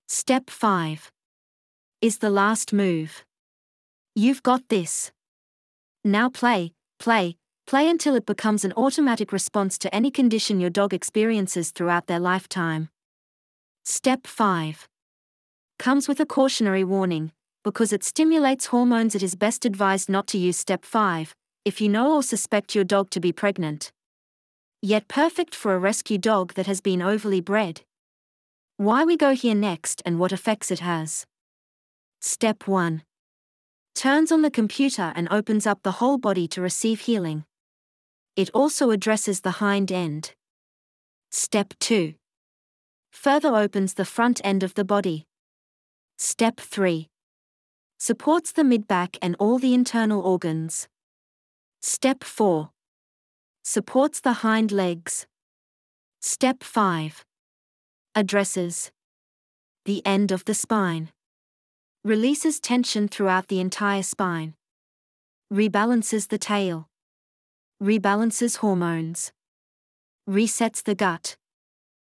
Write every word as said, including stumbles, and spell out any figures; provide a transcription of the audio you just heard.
Step five is the last move. You've got this. Now play, play, play until it becomes an automatic response to any condition your dog experiences throughout their lifetime. Step five comes with a cautionary warning. Because it stimulates hormones, it is best advised not to use Step five if you know or suspect your dog to be pregnant. Yet perfect for a rescue dog that has been overly bred. Why we go here next and what effects it has. Step one turns on the computer and opens up the whole body to receive healing. It also addresses the hind end. Step two further opens the front end of the body. Step three supports the mid-back and all the internal organs. Step four supports the hind legs. Step five addresses the end of the spine. Releases tension throughout the entire spine. Rebalances the tail. Rebalances hormones. Resets the gut.